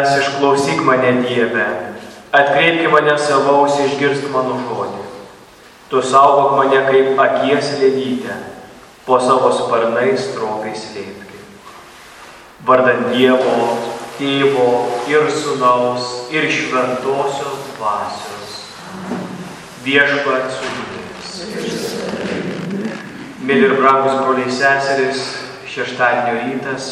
Meldžiamės, išklausyk mane, Dieve, atkreipki mane savo ausį, išgirsk mano žodį. Tu saugok mane kaip akies lėlytę, po savo sparnais stropiai slėpki. Vardan Dievo, Tėvo ir Sūnaus ir Šventosios Dvasios. Viešpats su jumis. Mėly ir brangus broliai seserys, šeštadienio rytas.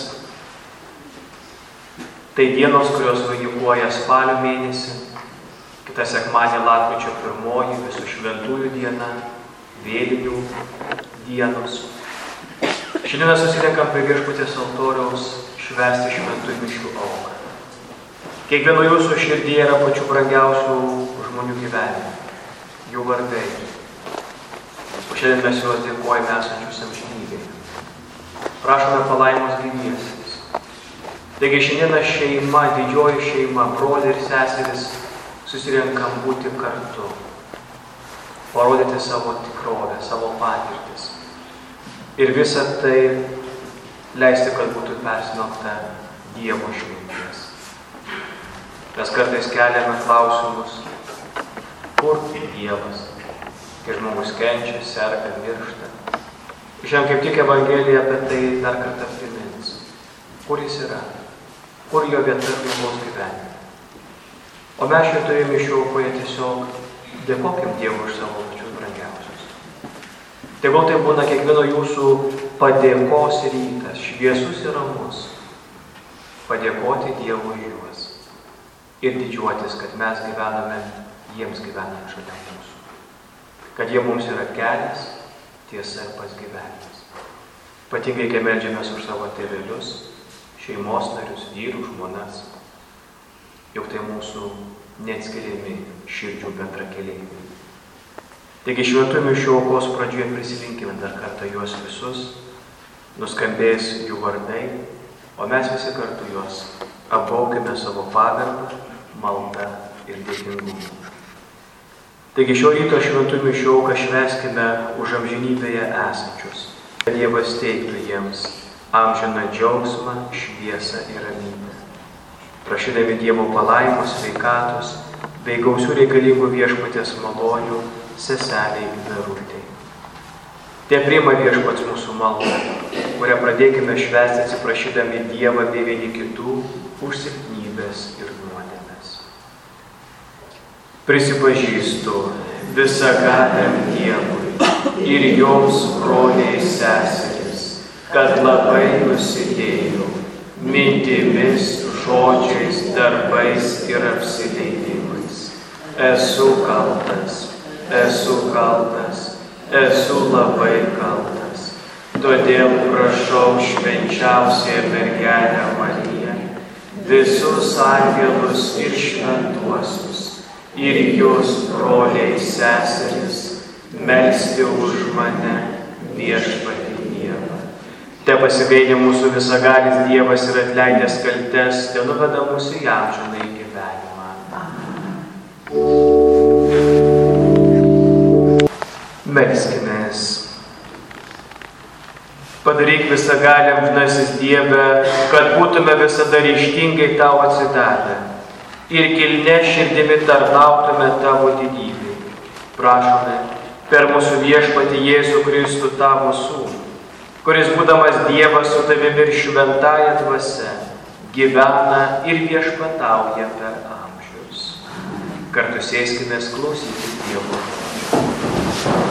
Tai dienos, kurios vainikuoja spalio mėnesį, kitą sekmadienį lapkričio 1, visų šventųjų diena, vėlinių dienos. Šiandien susirenkam prie Viešpaties altoriaus švęsti šventųjų mišių auką. Kiekvieno jūsų širdyje yra pačių brangiausių žmonių gyvenimų, jų vardai. O šiandien mes juos dėkojame esančius amžinybėje. Prašome palaimos gyviesiems. Taigi šiandieną šeima, didžioji šeima, broliai ir seserys susirenkam būti kartu, parodyti savo tikrovę, savo patirtis. Ir visą tai leisti, kad būtų persmelkta Dievo išminties. Mes kartais keliame klausimus, kur Dievas, kai žmogus kenčia, serga, miršta. Šiandien kaip tik Evangelija apie tai dar kartą primins. Kur jis yra? Kur jo vieta žmogaus gyvenime? O mes šitoje mišių aukoje tiesiog dėkokim Dievui už savo pačius brangiausius. Tegul tai būna kiekvieno jūsų padėkos rytas, šviesus ir ramus. Padėkoti Dievui už juos. Ir didžiuotis, kad mes gyvename jiems gyvenant šalia mūsų. Kad jie mums yra kelias, tiesa ir pats gyvenimas. Ypatingai, kai meldžiamės už savo tėvelius, šeimos narius, vyrų, žmonas. Juk tai mūsų neatskiriami širdžių bendrakeliai. Taigi šventųjų mišių aukos pradžioje prisiminkime dar kartą juos visus, nuskambės jų vardai, o mes visi kartu juos apgaukime savo pagarbą, maldą ir dėkingumą. Taigi šio ryto šventųjų mišių auką švęskime už amžinybėje esančius, kad Dievas teiktų jiems amžiną džiaugsmą, šviesą ir ramybę. Prašydami Dievo palaimos, sveikatos bei gausių reikalingų Viešpaties malonių seseliai Verutei. Te priima Viešpats mūsų maldą, kurią pradėkime švęsti atsiprašydami Dievą bei vieni kitų už silpnybės ir nuodėmes. Prisipažįstu visagaliam Dievui ir joms, broliai seserys, kad labai nusidėjau mintimis, žodžiais, darbais ir apsileidimais. Esu kaltas, esu labai kaltas. Todėl prašau švenčiausiąją mergelę Mariją, visus angelus ir šventuosius, ir jūs, broliai seserys, melsti už mane Viešpatį Dievą. Te pasigailė mūsų visagalis Dievas ir atleidęs kaltes, te nuveda mūsų į amžinąjį gyvenimą. Melskimės. Padaryk visagalį amžinasis Dieve, kad būtume visada ryžtingai tau atsidavę ir kilnia širdimi tarnautume tavo didybei. Prašome per mūsų Viešpatį Jėzų Kristų tavo sūnų, kuris būdamas Dievas su tavimi ir šventąja dvasia, gyvena ir viešpatauja per amžius. Kartu sėskimės klausyti Dievo žodžio.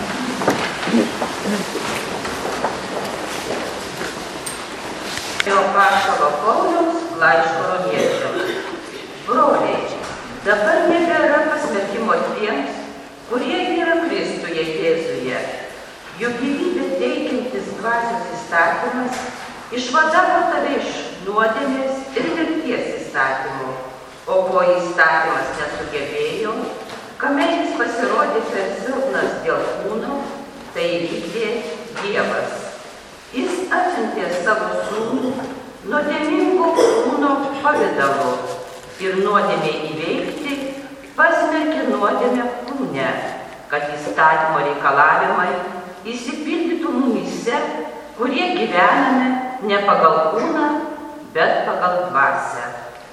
Apaštalo Pauliaus laiško romiečiams. Broliai, dabar nebėra pasmerkimo tiems, kurie yra Kristuje Jėzuje. Juk gyvybę teikiantis dvasios įstatymas išvadavo tave iš nuodėmės ir mirties įstatymų, o ko įstatymas nesugebėjo, kame jis pasirodė per silpnas dėl kūno, tai įvykdė Dievas. Jis atsiuntė savo sūnų nuodėmingo kūno pavidalu ir nuodėmei įveikti pasmerkė nuodėmę kūne, kad įstatymo reikalavimai įsipildytų mumyse, kurie gyvename ne pagal kūną, bet pagal dvasią.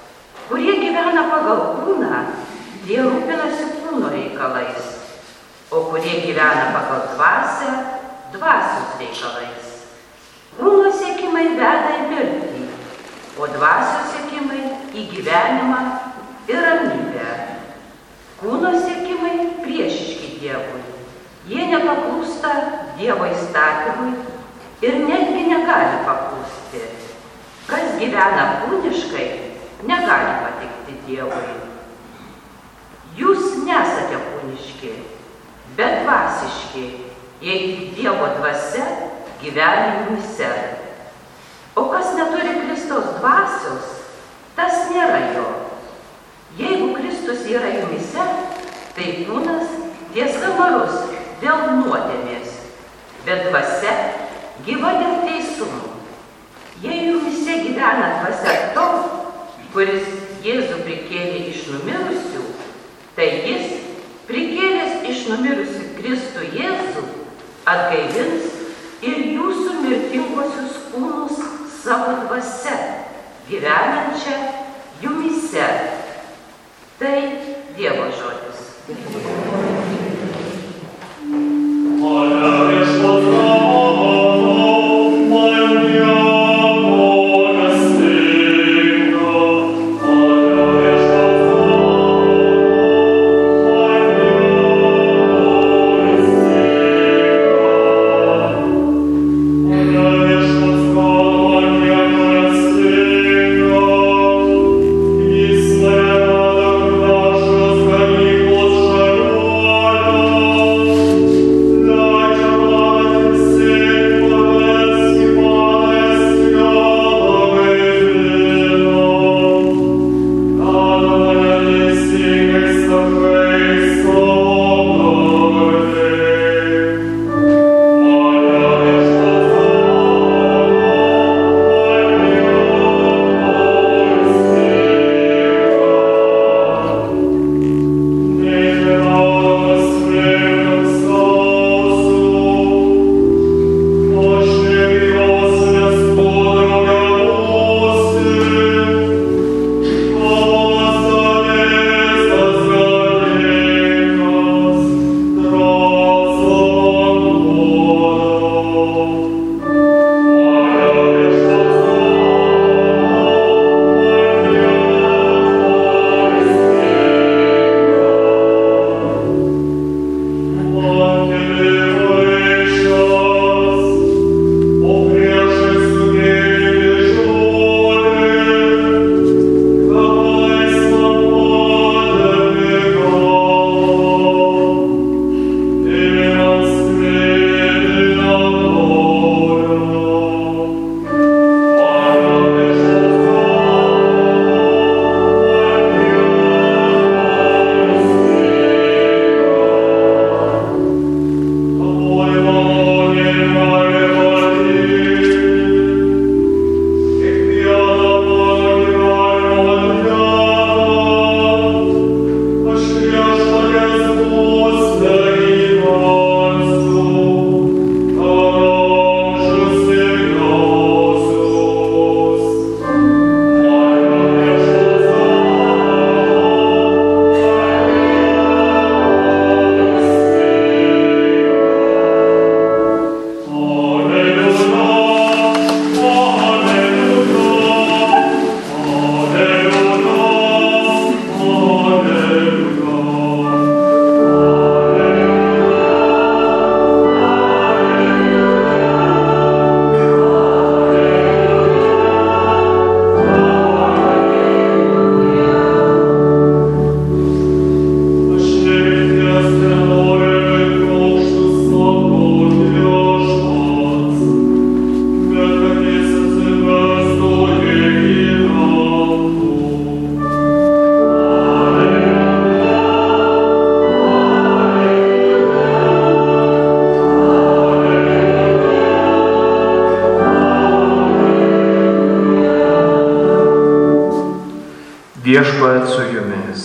kurie gyvena pagal kūną, tie rūpinasi kūno reikalais, o kurie gyvena pagal dvasią, dvasios reikalais. Kūno siekimai veda į mirtį, o dvasios siekimai į gyvenimą ir ramybę. Kūno siekimai priešiški Dievui. Jie nepaklūsta Dievo įstatymui ir netgi negali paklūsti. Kas gyvena kūniškai, negali patikti Dievui. Jūs nesate kūniški, bet dvasiški, jei Dievo dvasia gyvena jumyse. O kas neturi Kristaus dvasios, tas nėra jo. Jeigu Kristus yra jumyse, tai kūnas tiesa marus dėl nuodėmės, bet dvasia gyva dėl teisumo. Jei jumyse gyvena dvasia to, kuris Jėzų prikėlė iš numirusių, tai jis, prikėlęs iš numirusių Kristų Jėzų, atgaivins ir jūsų mirtinguosius kūnus savo dvasia, gyvenančią jumyse. Tai Dievo žodis. Viešpatie su jumis.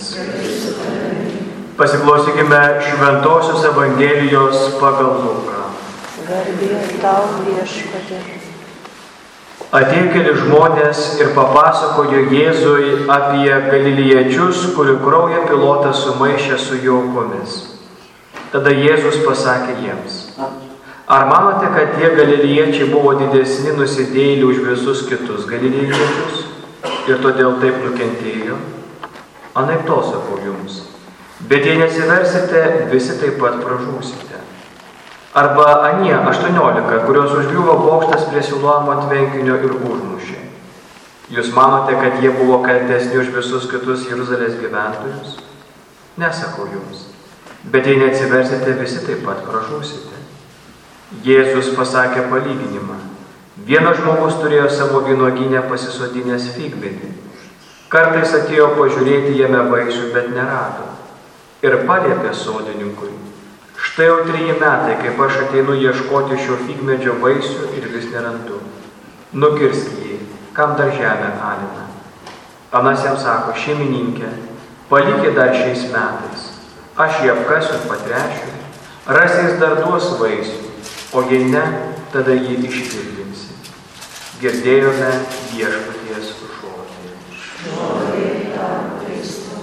Pasiklausykime Šventosios Evangelijos pagal Luką. Garbė tau, Viešpatie. Atėjo keli žmonės ir papasakojo Jėzui apie galiliečius, kurių kraują Pilotas sumaišė su jų aukomis. Tada Jėzus pasakė jiems: ar manote, kad tie galiliečiai buvo didesni nusidėjėliai už visus kitus galiliečius ir todėl taip nukentėjo? Anaiptol sakau jums, bet jei nesiversite, visi taip pat pražūsite. Arba anie 18, kurios užgriuvo bokštas prie Siloamo tvenkinio ir užmušė. Jūs manote, kad jie buvo kaltesni už visus kitus Jeruzalės gyventojus? Nesakau jums, bet jei neatsiversite, visi taip pat pražūsite. Jėzus pasakė palyginimą. Vienas žmogus turėjo savo vynuogyne pasisodinęs figmedį. Kartais atėjo pažiūrėti jame vaisių, bet nerado. Ir paliepė sodininkui: štai jau 3 metai, kaip aš ateinu ieškoti šio figmedžio vaisių ir vis nerandu. Nukirsk jį, kam dar žemę alina. Anas jam sako: šeimininkė, palikė dar šiais metais. Aš jį apkasiu ir patrešiu, rasiais dar duos vaisių, o jei ne, tada jį išpildinsi. Girdėjome Viešpaties žodį. Šlovė tau, Kristau.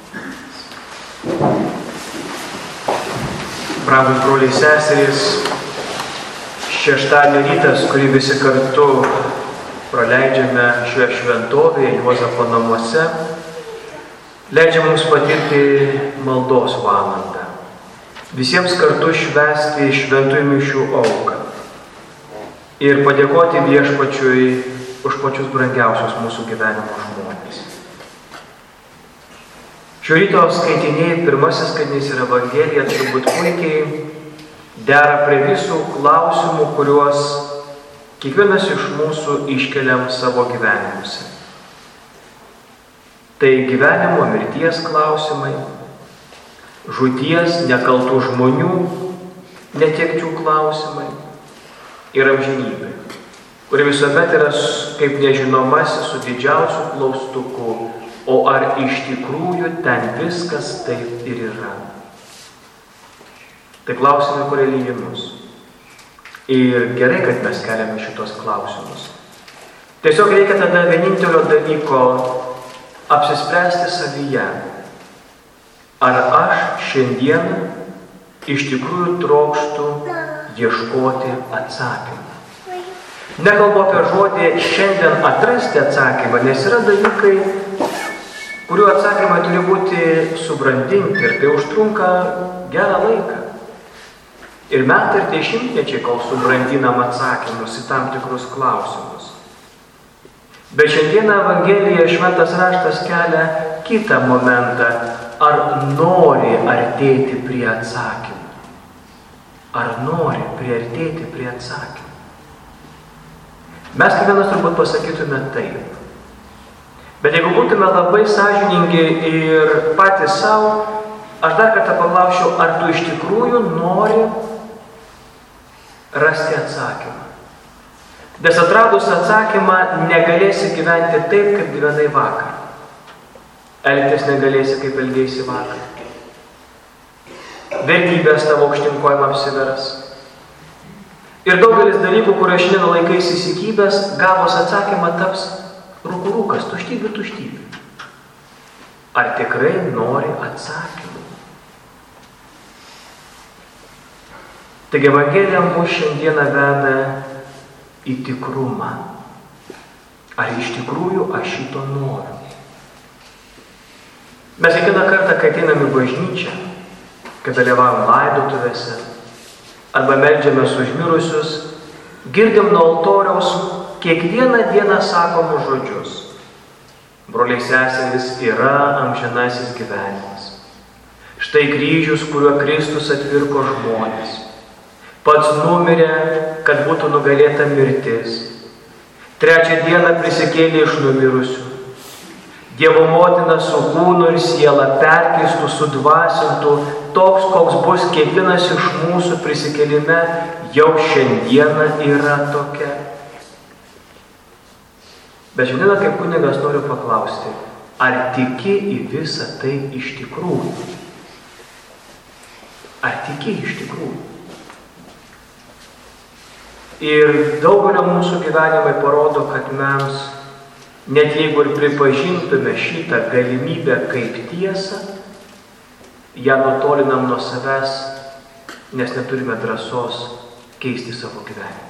Brangūs broliai seserys, šeštadienio rytas, kurį visi kartu praleidžiame šioje šventovėje, Juozapo namuose, leidžia mums patirti maldos valandą. Visiems kartu švęsti šventųjų mišių auką ir padėkoti Viešpačiui už pačius brangiausius mūsų gyvenimo žmones. Šio ryto skaitiniai, pirmasis skaitinys ir Evangelija turbūt puikiai dera prie visų klausimų, kuriuos kiekvienas iš mūsų iškeliam savo gyvenimuose. Tai gyvenimo mirties klausimai, žūties, nekaltų žmonių, netekčių klausimai ir amžinybė, kuri visuomet yra kaip nežinomasis su didžiausiu klaustuku. O ar iš tikrųjų ten viskas taip ir yra? Tai klausimai, kurie lydi mus. Ir gerai, kad mes keliame šitos klausimus. Tiesiog reikia tada vienintelio dalyko apsispręsti savyje. Ar aš šiandien iš tikrųjų trokštu ieškoti atsakymą? Nekalbu apie žodį šiandien atrasti atsakymą, nes yra dalykai, kurių atsakymai turi būti subrandinti ir tai užtrunka gerą laiką. Ir metai ir 10 kol subrandinam atsakymus į tam tikrus klausimus. Bet šiandieną Evangelija šventas raštas kelia kitą momentą. Ar nori artėti prie atsakymų? Ar nori priartėti prie atsakymų? Mes kiekvienas turbūt pasakytume taip. Bet jeigu būtume labai sąžiningi ir patys savo, aš dar kartą paklausčiau, ar tu iš tikrųjų nori rasti atsakymą. Nes atradus atsakymą negalėsi gyventi taip, kaip gyvenai vakar. Elgtis negalėsi, kaip elgėsi vakar. Vertybės tavo aukštinkojim apsiveras. Ir daugelis dalykų, kurio šiandien laikaisi įsikibęs, gavus atsakymą taps rūkas, tuštybė. Ar tikrai nori atsakymų? Taigi Evangelija mus šiandieną veda į tikrumą. Ar iš tikrųjų aš šito noriu? Mes kiekvieną kartą, kai ateinam į bažnyčią, kai dalyvaujam laidotuvėse, arba meldžiamės už mirusius, girdim nuo altoriaus kiekvieną dieną sakomus žodžius. Broliai seserys, yra amžinasis gyvenimas. Štai kryžius, kuriuo Kristus atpirko žmones. Pats numirė, kad būtų nugalėta mirtis. 3 dieną prisikėlė iš numirusių. Dievo motina su kūnu ir siela perkeistų, sudvasintų, toks, koks bus kiekvienas iš mūsų prisikėlime, jau šiandieną yra tokia. Bet šiandieną kaip kunigas noriu paklausti, ar tiki į visą tai iš tikrųjų? Ar tiki iš tikrųjų? Ir daugelio mūsų gyvenimai parodo, kad mes, net jeigu ir pripažintume šitą galimybę kaip tiesą, ją nutolinam nuo savęs, nes neturime drąsos keisti savo gyvenimą.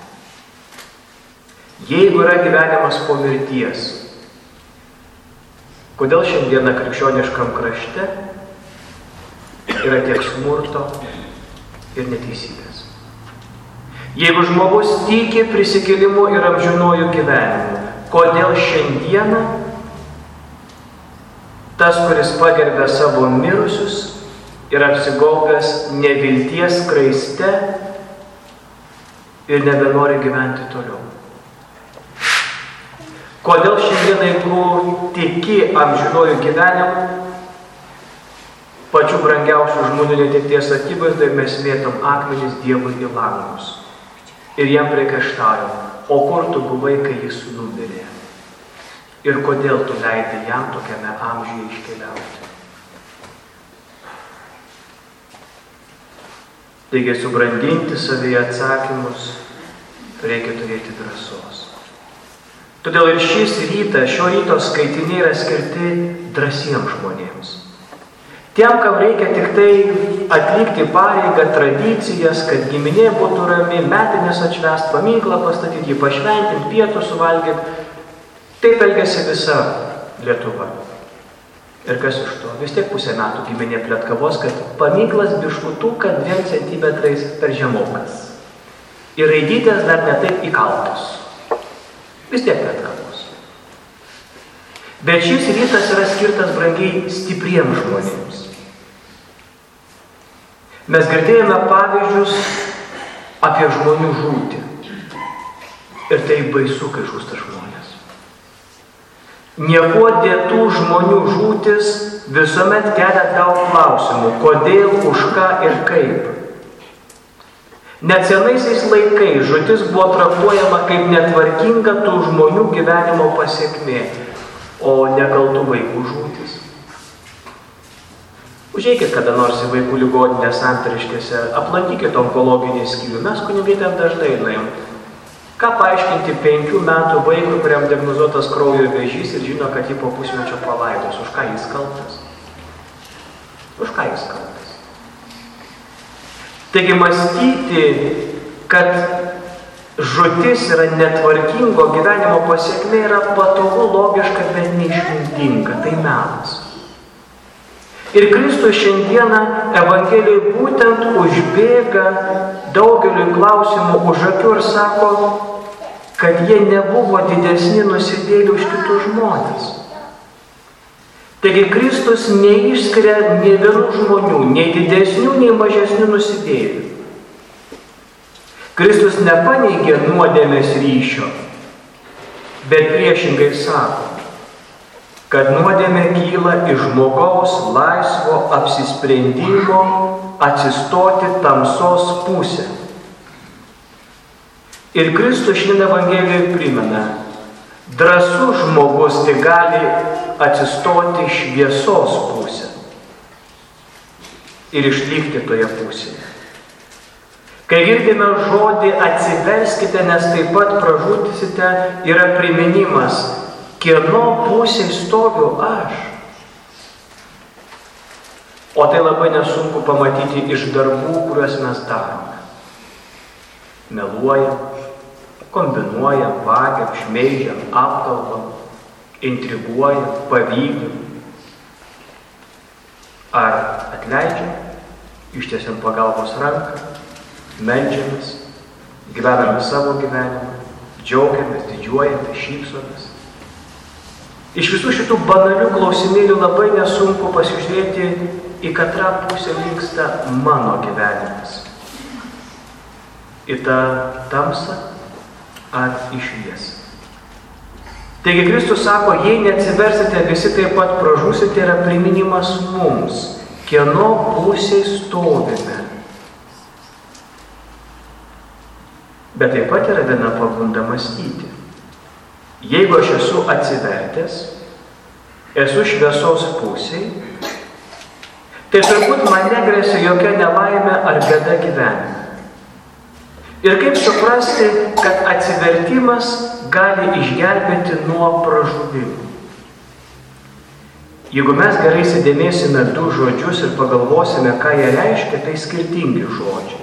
Jeigu yra gyvenimas po mirties, kodėl šiandieną krikščioniškam krašte yra tiek smurto ir neteisybės? Jeigu žmogus tiki prisikėlimu ir amžinuoju gyvenimu, kodėl šiandieną tas, kuris pagerbė savo mirusius ir apsigaubęs nevilties skraiste ir nebenori gyventi toliau? Kodėl šiandieną, jeigu tiki amžinuoju gyvenimu, pačių brangiausių žmonių netekties akivaizdoje mes mėtom akmenis Dievui į langus ir jam priekaištaujam, o kur tu buvai, kai jis numirė? Ir kodėl tu leidai jam tokiame amžiuje iškeliauti? Taigi subrandinti savyje atsakymus reikia turėti drąsos. Todėl ir šis rytas, šio ryto skaitiniai yra skirti drąsiems žmonėms. Tiem, kam reikia tik tai atlikti pareigą, tradicijas, kad giminė būtų rami, metinės atšvęst, paminklą pastatyti, jį pašventinti, pietų suvalgyti. Taip elgiasi visa Lietuva. Ir kas iš to? Vis tiek pusę metų giminė pletkavos, kad paminklas biškutuką 2 centimetrais per žemokas. Ir raidytės dar ne taip įkaltos. Vis tiek pletkavos. Bet šis rytas yra skirtas brangiai stipriems žmonėms. Mes girdėjome pavyzdžius apie žmonių žūtį. Ir tai baisu, kai žūsta žmonės. Niekuo dėtų žmonių žūtis visuomet kelia daug klausimų. Kodėl, už ką ir kaip. Net senaisiais laikais žūtis buvo traktuojama kaip netvarkinga tų žmonių gyvenimo pasekmė, o nekaltų vaikų žūtis. Užeikit kada nors į vaikų ligoninę Santariškėse, aplankykit onkologinį skyrių, mes kunigai ten dažnai nuėjom. Ką paaiškinti 5 metų vaikui, kuriam diagnozuotas kraujo vėžys ir žino, kad jį po pusmečio palaidos? Už ką jis kaltas? Už ką jis kaltas? Taigi mąstyti, kad žūtis yra netvarkingo gyvenimo pasiekmė, yra patogu, logiška, bet neišmintinga. Tai melas. Ir Kristus šiandieną Evangelijai būtent užbėga daugeliu klausimų už akių ir sako, kad jie nebuvo didesni nusidėliai už kitus žmonės. Taigi Kristus neišskiria nei vienų žmonių, nei didesnių, nei mažesnių nusidėlių. Kristus nepaneigė nuodėmės ryšio, bet priešingai sako, kad nuodėmė kyla iš žmogaus laisvo apsisprendimo atsistoti tamsos pusę. Ir Kristus šiandien Evangelijoje primena, drąsus žmogus tik gali atsistoti šviesos pusę ir išlikti toje pusėje. Kai girdime žodį atsiverskite, nes taip pat pražūtisite, yra priminimas, kieno pusėje stoviu aš. O tai labai nesunku pamatyti iš darbų, kuriuos mes darome. Meluojam, kombinuojam, vagiam, šmeižiam, apkalbam, intriguojam, pavydim. Ar atleidžiam, ištiesiam pagalbos ranką, meldžiamės, gyvename savo gyvenimą, džiaugiamės, didžiuojamės, šypsomės. Iš visų šitų banalių klausimėlių labai nesunku pasižiūrėti, į katrą pusę linksta mano gyvenimas. Į tą tamsą ar į šviesą. Taigi Kristus sako, jei neatsiversite, visi taip pat pražūsite, yra priminimas mums, kieno pusėje stovime. Bet taip pat yra viena pagunda mąstyti. Jeigu aš esu atsivertęs, esu šviesos pusėje, tai turbūt man negresia jokia nelaimė ar bėda gyvenime. Ir kaip suprasti, kad atsivertimas gali išgelbėti nuo pražuvimų. Jeigu mes gerai įsidėmėsime du žodžius ir pagalvosime, ką jie reiškia, tai skirtingi žodžiai.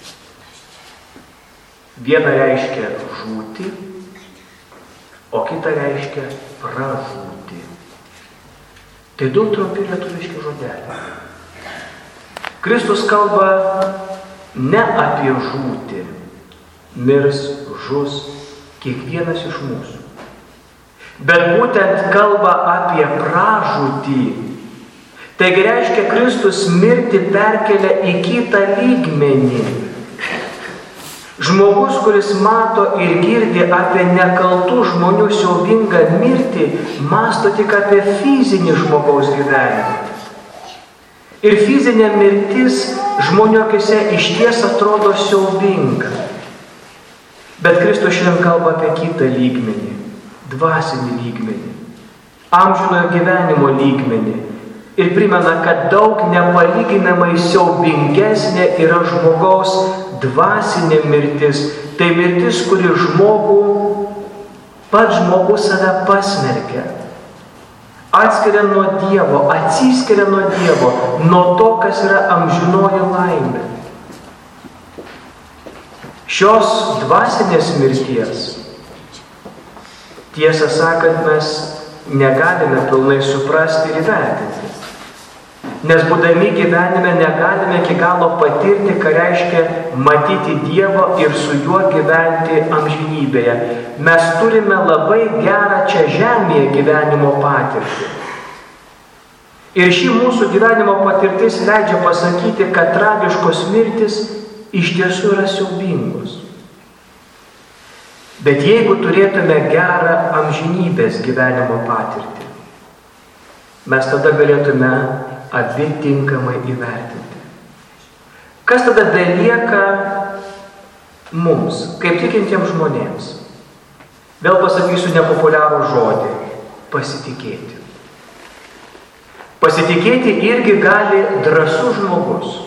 Viena reiškia žūti, o kita reiškia pražūti. Tai du trumpi lietuviški žodeliai. Kristus kalba ne apie žūtį, mirs, žus kiekvienas iš mūsų. Bet būtent kalba apie pražūtį. Taigi reiškia, Kristus mirtį perkelia į kitą lygmenį. Žmogus, kuris mato ir girdi apie nekaltų žmonių siaubingą mirtį, mąsto tik apie fizinį žmogaus gyvenimą. Ir fizinė mirtis žmonių akise išties atrodo siaubinga. Bet Kristus šiandien kalba apie kitą lygmenį, dvasinį lygmenį, amžinojo gyvenimo lygmenį. Ir primena, kad daug nepalyginamai siaubingesnė yra žmogaus dvasinė mirtis. Tai mirtis, kuri pats žmogus save pasmerkia. Atskiria nuo Dievo, atsiskiria nuo Dievo, nuo to, kas yra amžinoji laimė. Šios dvasinės mirties, tiesą sakant, mes negalime pilnai suprasti ir įvertinti. Nes būdami gyvenime negalime iki galo patirti, ką reiškia matyti Dievą ir su juo gyventi amžinybėje. Mes turime labai gerą čia žemėje gyvenimo patirtį. Ir ši mūsų gyvenimo patirtis leidžia pasakyti, kad tragiškos mirtis iš tiesų yra siaubingos. Bet jeigu turėtume gerą amžinybės gyvenimo patirtį, mes tada galėtume abi tinkamai įvertinti. Kas tada belieka mums, kaip tikintiems žmonėms? Vėl pasakysiu nepopuliarų žodį – pasitikėti. Pasitikėti irgi gali drąsus žmogus.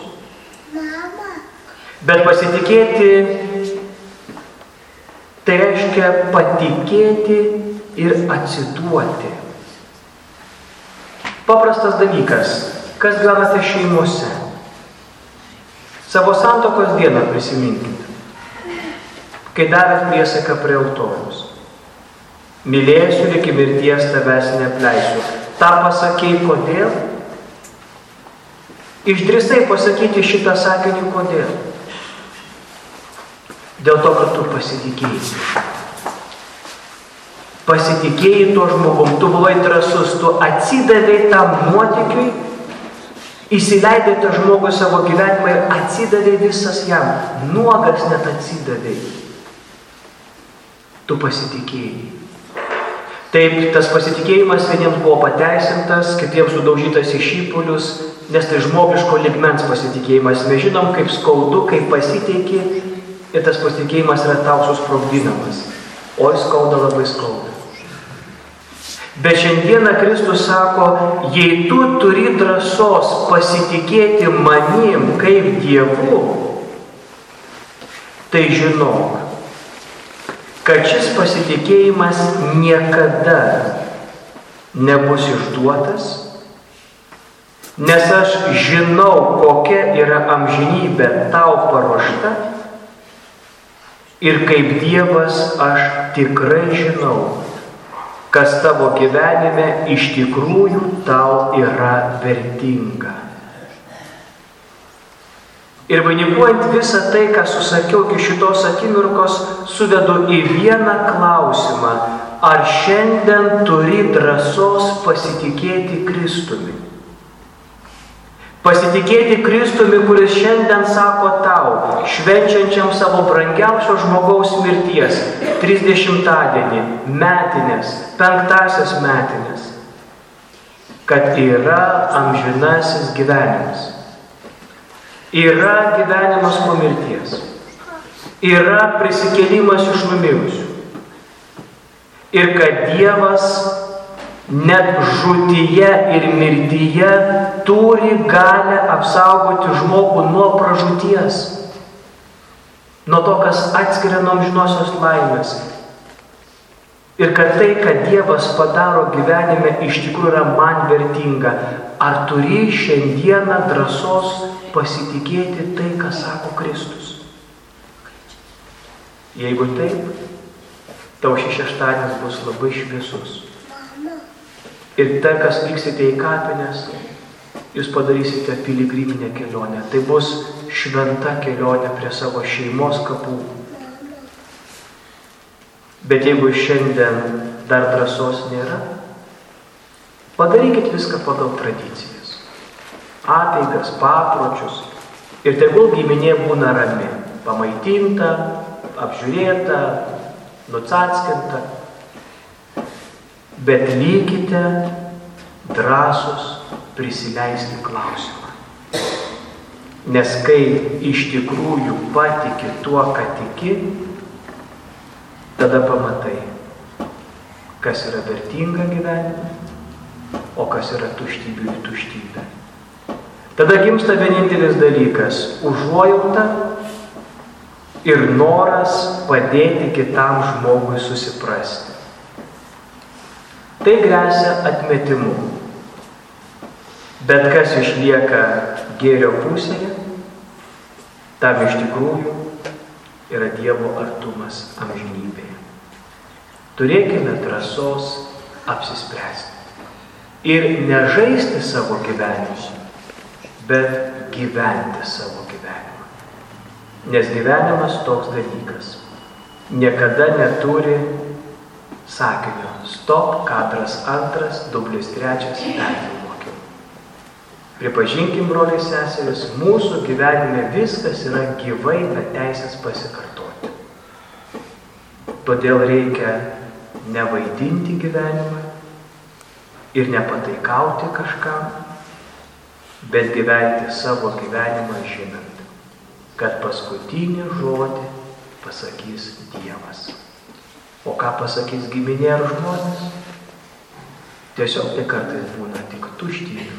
Bet pasitikėti tai reiškia patikėti ir atsiduoti. Paprastas dalykas, kas gyvenate šeimose. Savo santuokos dieną prisiminkite, kai davėt priesaiką prie altoriaus. Mylėsiu iki mirties, tavęs neapleisiu. Ta pasakei kodėl? Išdrįstai pasakyti šitą sakinį kodėl? Dėl to, kad tu pasitikėjai. Pasitikėjai tuo žmogum, tu buvai drąsus, tu atsidavei tam nuotykiui, įsileidai tą žmogų savo gyvenimą ir atsidavei visas jam. Nuogas net atsidavei. Tu pasitikėjai. Taip, tas pasitikėjimas vieniems buvo pateisintas, kitiems sudaužytas į šipulius, nes tai žmogiško lygmens pasitikėjimas. Mes žinom, kaip skaudu, kaip pasiteiki, ir tas pasitikėjimas yra tau susprogdinamas. Oi, skauda, labai skauda. Bet šiandieną Kristus sako, jei tu turi drąsos pasitikėti manim kaip Dievu, tai žinok, kad šis pasitikėjimas niekada nebus išduotas, nes aš žinau, kokia yra amžinybė tau paruošta ir kaip Dievas aš tikrai žinau, kas tavo gyvenime iš tikrųjų tau yra vertinga. Ir vainikuojant visą tai, ką susakiau iki šitos akimirkos, suvedu į vieną klausimą. Ar šiandien turi drąsos pasitikėti Kristumi? Pasitikėti Kristumi, kuris šiandien sako tau, švenčiančiam savo brangiausio žmogaus mirties, 30-dienį, metinės, 5-asias metinės, kad yra amžinasis gyvenimas. Yra gyvenimas po mirties. Yra prisikėlimas iš numirusių. Ir kad Dievas net žūtyje ir mirtyje turi galę apsaugoti žmogų nuo pražūties. nuo to, kas atskiria nuo amžinosios laimės. Ir kad tai, kad Dievas padaro gyvenime, iš tikrųjų yra man vertinga. Ar turi šiandieną drąsos pasitikėti tai, ką sako Kristus? Jeigu taip, tau šis šeštadienis bus labai šviesus. Ir tai, kas vyksite į kapines, jūs padarysite piligriminę kelionę. Tai bus šventa kelionė prie savo šeimos kapų. Bet jeigu šiandien dar drąsos nėra, padarykit viską pagal tradicijas, apeigas, papročius ir tegul giminė būna rami, pamaitinta, apžiūrėta, nucackinta. Bet likite drąsus prisileisti klausimą. Nes kai iš tikrųjų patiki tuo, ką tiki, tada pamatai, kas yra vertinga gyvenime, o kas yra tuštybė ir tuštybė. Tada gimsta vienintelis dalykas – užuojauta ir noras padėti kitam žmogui susiprasti. Tai gresia atmetimu. Bet kas išlieka gėrio pusėje, tam iš tikrųjų yra Dievo artumas amžinybėje. Turėkime drąsos apsispręsti ir nežaisti savo gyvenimą, bet gyventi savo gyvenimą. Nes gyvenimas toks dalykas. Niekada neturi sakinio stop, kadras 2, dublis 3, perfilmuokim. Pripažinkim, broliai seserys, mūsų gyvenime viskas yra gyvai, bet teisės pasikartoti. Todėl reikia nevaidinti gyvenimą ir nepataikauti kažkam, bet gyventi savo gyvenimą žinant, kad paskutinį žodį pasakys Dievas. O ką pasakys giminė ar žmonės? Tiesiog tai kartais būna tik tuštybė.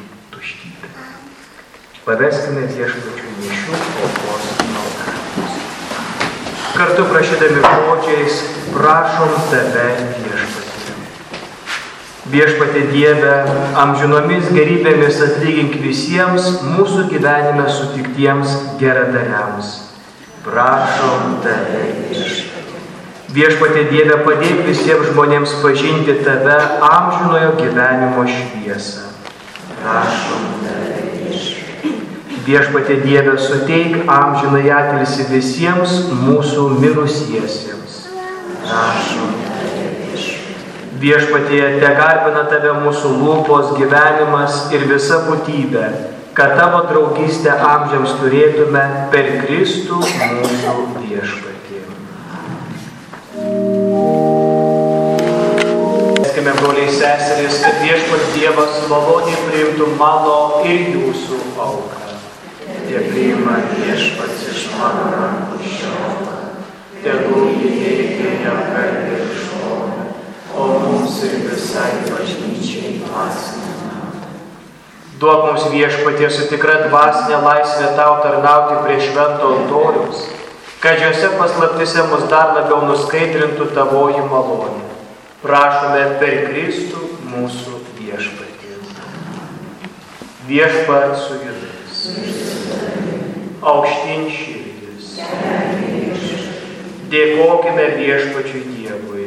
Paveskime Viešpačiui mišių aukos maldavimus. Kartu prašydami žodžiais prašom tave, Viešpatie. Viešpatie Dieve, amžinomis gerybėmis atlygink visiems mūsų gyvenime sutiktiems geradariams. Prašom tave, Viešpatie. Viešpatie Dieve, padėk visiems žmonėms pažinti tave amžinojo gyvenimo šviesą. Prašom tave, Viešpatie Dieve, suteik amžinai atilsį visiems mūsų mirusiesiems. Prašom tave, Viešpatie, tegarbina tave mūsų lūpos, gyvenimas ir visa būtybė, kad tavo draugystę amžiams turėtume per Kristų mūsų Viešpatį. Leiskime, broliai seserys, kad Viešpats Dievas maloniai priimtų mano ir jūsų auką. Tie priima Viešpats iš mano rankų šią auką, tegul jį teikia jam garbę ir šlovę, o mums ir visai bažnyčiai dvasinę. Duok mums, Viešpatie, su tikra dvasinė laisvė tau tarnauti prie švento altoriaus, kad šiose paslaptise mus dar labiau nuskaidrintų tavoji malonė. Prašome per Kristų mūsų Viešpatį. Viešpat su jumis. Aukštyn širdis. Dėkokime Viešpačiui Dievui.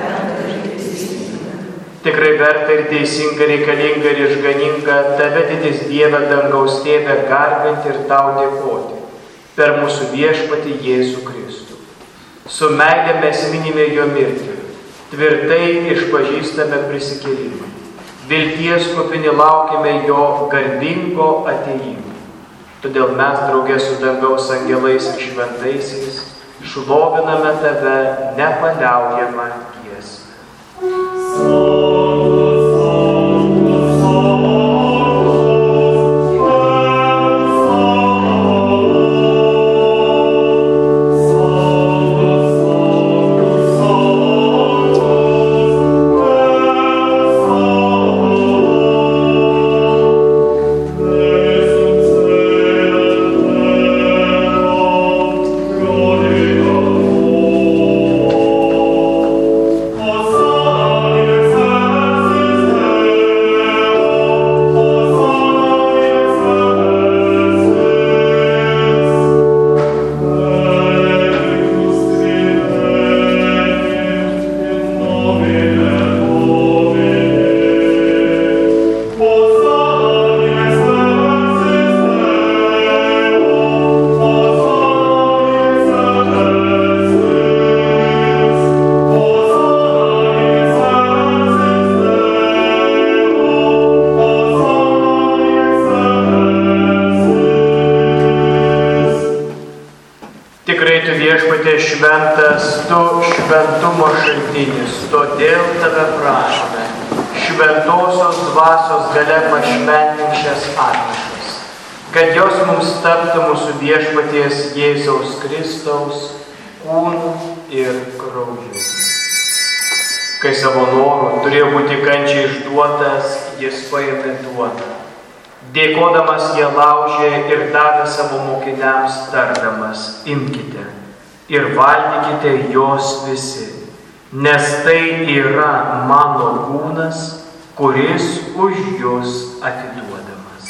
Tikrai verta ir teisinga, reikalinga ir išganinga tave, didis Dieve, dangaus Tėve, garbinti ir tau dėkoti per mūsų Viešpatį Jėzų Kristų. Su meile mes minime jo mirtį, tvirtai išpažįstame prisikėlimą. Vilties kupini laukime jo garbingo atėjimo. Todėl mes drauge su dangaus angelais ir šventaisiais šloviname tave nepaliaujamą giesmę. Glory. Šventas tu šventumo šaltinis, todėl tave prašome, šventosios dvasios galia pašventink šias atnašas, kad jos mums taptų mūsų viešpaties Jėzaus Kristaus kūnu ir krauju. Kai savo noru turėjo būti kančiai išduotas, jis paėmė duoną. Dėkodamas jie laužė ir davė savo mokiniams tardamas, imkite ir valgykite jos visi, nes tai yra mano kūnas, kuris už jus atiduodamas.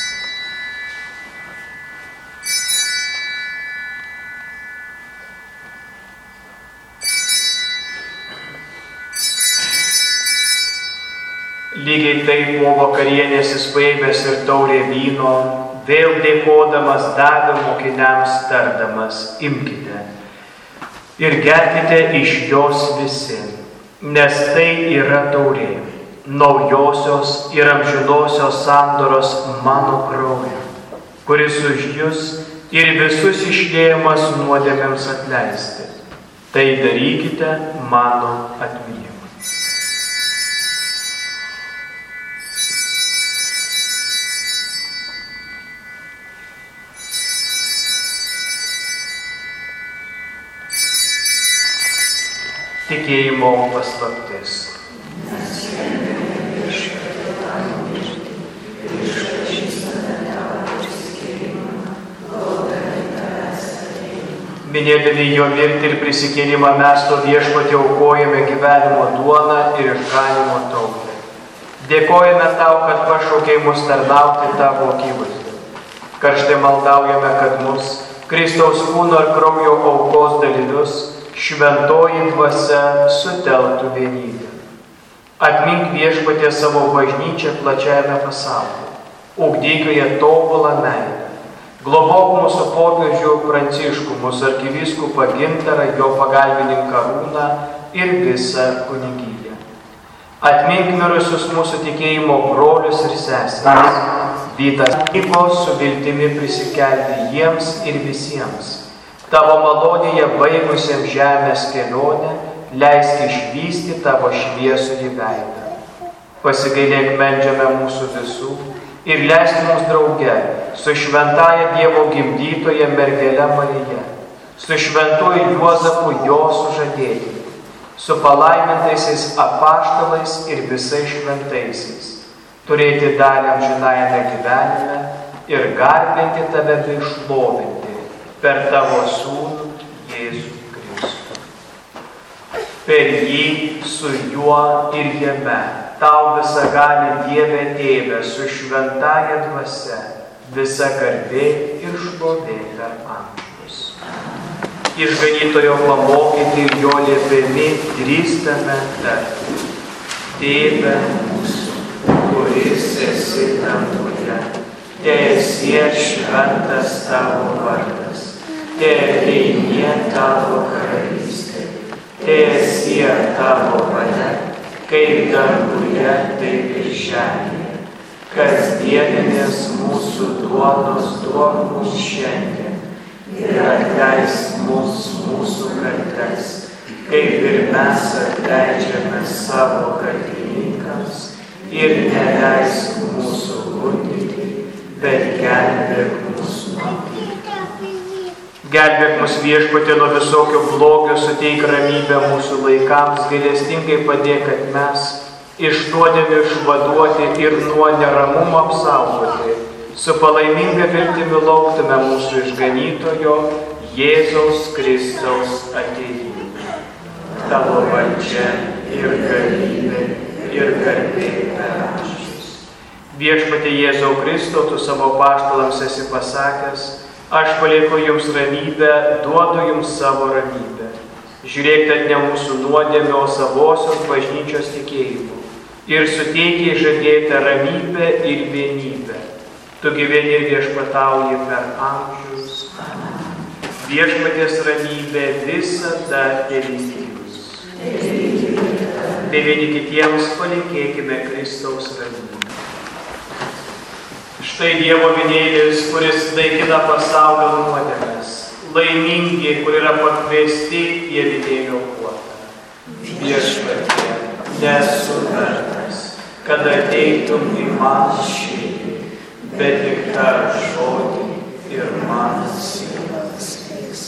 Lygiai taip po vakarienės jis paėmęs ir taurę vyno, vėl dėkodamas davė mokiniams tardamas, imkite ir gerkite iš jos visi, nes tai yra taurė, naujosios ir amžinosios sandoros mano kraujo, kuris už jus ir visus išliejamas nuodėmėms atleisti. Tai darykite mano atminimui. Tikėjimo paslaptis. Minėdami jo mirtį ir prisikėlimą mes to viešpatį aukojame gyvenimo duoną ir išganimo taurę. Dėkojame tau, kad pašaukei mus tarnauti tavo akivaizdoje. Karštai maldaujame, kad mus, Kristaus kūno ir kraujo aukos dalyvius, šventoji dvasia sutelktų vienybę. Atmink viešpatie savo bažnyčią plačiajame pasaulyje. Ugdyk joje tobulą meilę. Globok mūsų popiežių Pranciškų, mūsų arkivyskupą Gintarą, jo pagalbininką Arūną ir visą kunigiją. Atmink mirusius mūsų tikėjimo brolius ir seseris. Vytas vyko su viltimi prisikelti jiems ir visiems. Tavo malonėje baigusiems žemės kelionę, leisk išvysti tavo šviesųjį veidą. Pasigailėk meldžiame mūsų visų ir leisk mums drauge su šventaja Dievo gimdytoja mergele Marija, su šventuoju Juozapu jo sužadėtiniu, su palaimintaisiais apaštalais ir visais šventaisiais, turėti dalį amžinajame gyvenime ir garbinti tave bei šlovinti per tavo sūnų Jėzų Kristų. Per jį, su juo ir jame, tau visagali Dieve Tėve, su šventąja dvasia, visa garbė ir šlovė per amžius. Išganytojo pamokyti ir jo liepimi drįstame tarti. Tėve mūsų, kuris esi danguje, teesie šventas tavo vardas. Teateinie tavo karalystė, teesie tavo valia, kaip danguje, taip ir žemėje. Kasdieninės mūsų duonos duok mums šiandien ir atleisk mums mūsų kaltes, kaip ir mes atleidžiame savo kaltininkams, ir neleisk mūsų gundyti, bet gelbėk mus nuo pikto. Gelbėk mus viešpatie nuo visokio blogio, suteik ramybę mūsų laikams, gailestingai padėk, kad mes iš nuodėmių išvaduoti ir nuo neramumo apsaugoti, su palaiminga viltimi lauktume mūsų išganytojo Jėzaus Kristaus atėjimą. Tavo valdžia ir galybė ir garbė per amžius. Viešpatie Jėzau Kristau, tu savo apaštalams esi pasakęs, aš palieku jums ramybę, duodu jums savo ramybę. Žiūrėk, kad ne mūsų nuodėmė, o savosios bažnyčios tikėjimu. Ir suteikiai žadėtą ramybę ir vienybę. Tu gyveni ir viešpatauji per amžius. Viešpaties ramybė visada telydi jūs. Tai vieni kitiems palinkėkime Kristaus ramybę. Štai Dievo avinėlis, kuris naikina pasaulio nuodėmes. Laimingi, kur yra pakviesti į avinėlio puotą. Viešpatie, nesu vertas, kad ateitum į mano širdį, bet tik tark žodį ir mano siela pasveiks.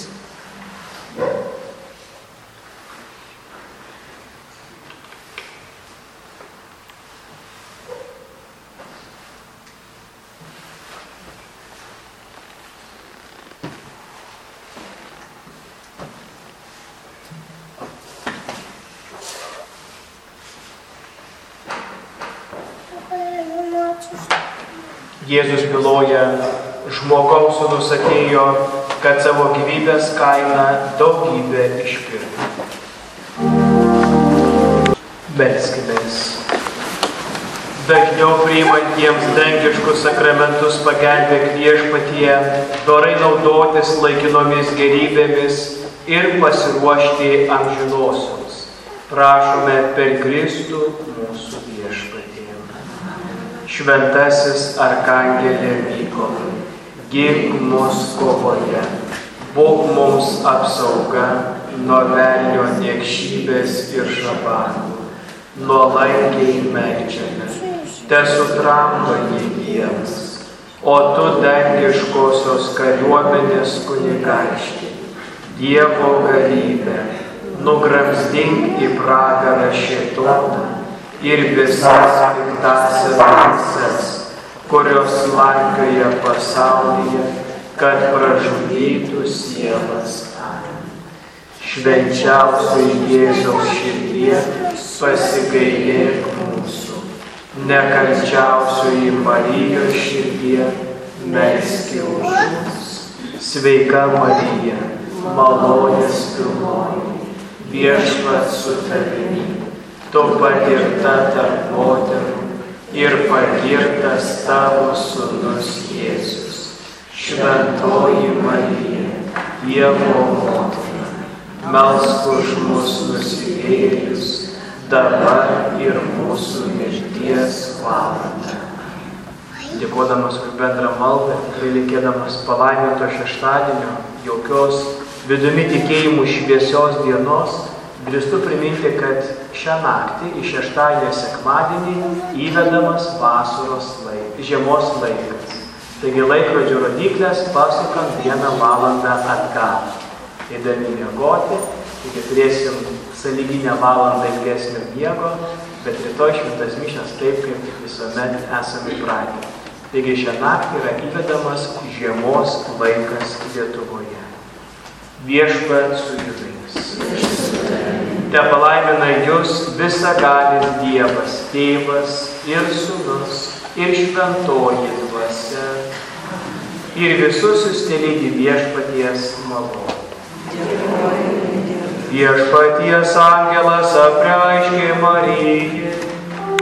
Jėzus byloja, žmogaus sūnus atėjo, kad savo gyvybės kainą daugybę išpirktų. Melskimės. Dažniau priimantiems dangiškus sakramentus pagelbėk Viešpatie, dorai naudotis laikinomis gerybėmis ir pasiruošti amžinosioms. Prašome per Kristų mūsų Viešpatį. Šventasis arkangelė Mykolai, gink mus kovoje, būk mums apsauga nuo velnio niekšybės ir šabanų, nuolankiai meldžiame, tesutramdo jį Dievas, o tu dangiškosios kariuomenės kunigaikšti, Dievo galybę, nugramzdink į pragarą šėtoną ir visas piktasias dvasias, kurios slankioja pasaulyje, kad pražudytų sielas. Švenčiausioji Jėzaus širdie, pasigailėk mūsų. Nekalčiausioji Marijos širdie, melski už mus. Sveika Marija, malonės pilnoji, Viešpats su tavimi. Tu pagirta tarp moterų ir pagirtas tavo sūnus Jėzus. Šventoji Marija, Dievo motina, melsk už mus nusidėjėlius, dabar ir mūsų mirties valandą. Dėkodamas už bendrą maldą, linkėdamas palaiminto šeštadienio, jaukios vidumi tikėjimų šviesios dienos, drįstu priminti, kad šią naktį į šeštadienio sekmadienį įvedamas žiemos laikas. Taigi laikrodžio rodyklės pasukam 1 valandą atgal. Eidami miegoti, taigi turėsim sąlyginę valandą ilgesnio miego, bet rytoj šventas mišias taip, kaip visuomet esame įpratę. Taigi šią naktį yra įvedamas žiemos laikas Lietuvoje. Viešpats su jumis. Te palaimina jūs visagalis Dievas, Tėvas ir Sūnus ir Šventoji Dvasia. Ir visus jūs telydi Viešpaties malonė. Viešpaties angelas apreiškė Marijai